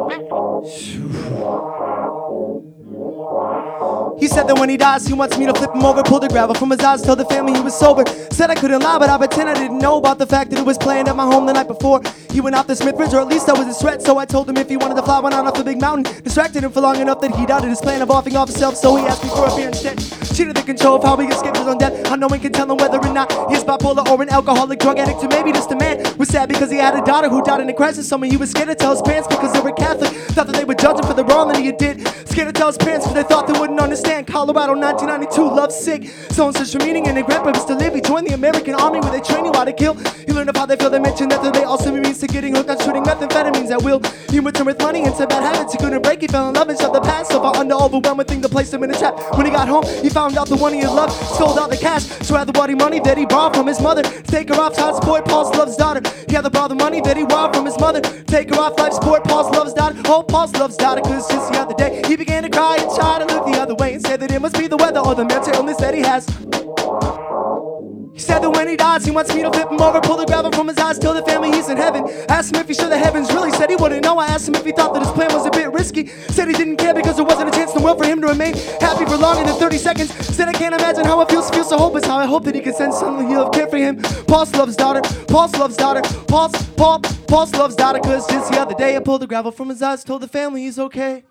He said that when he dies, he wants me to flip him over, pull the gravel from his eyes, tell the family he was sober. Said I couldn't lie, but I pretend I didn't know about the fact that it was playing at my home the night before. He went off the Smith Ridge, or at least that was his threat. So I told him if he wanted to fly, went on off the big mountain. Distracted him for long enough that he doubted his plan of offing off himself, so he asked me for a beer instead. Cheated the control of how he escaped his own death. I no one can tell him whether or not he's bipolar or an alcoholic, drug addict, or maybe just a man. Was sad because he had a daughter who died in a crisis. Someone he was scared to tell his parents because they were Catholic. Thought that they would judge him for the wrong that he did. Scared to tell his parents because they thought they wouldn't understand. Colorado 1992, love sick. Someone searched for meaning and a great purpose to live. He joined the American Army where they train you how to kill. He learned of how they feel. They mentioned that they also means to getting hooked on shooting methamphetamines at will. He returned with money into bad habits he couldn't break. He fell in love and shoved the past so far under overwhelming thing to place him in a trap. When he got home, he found out the one he had loved stole all the cash. So had the bloody money that he borrowed from his mother. Take her off child support, Paul's love's daughter. He had to borrow the money that he robbed from his mother. Take her off life support, Paul's love's daughter. Oh, Paul's love's daughter, cause just the other day he began to cry and try to look the other way and said that it must be the weather or the mental illness that he has. He said that when he dies, he wants me to flip him over, pull the gravel from his eyes, tell the family he's in heaven. Asked him if he's sure the heavens really said he wouldn't know. I asked him if he thought that his plan was a bit risky. Said he didn't care because there wasn't a chance in the world for him to remain happy for longer than 30 seconds. Said I can't imagine how it feels to feel so hopeless. How I hope that he can sense someone he'll have care for him. Paul's love's daughter, Paul's love's daughter, Paul's love's daughter. Cause just the other day I pulled the gravel from his eyes, told the family he's okay.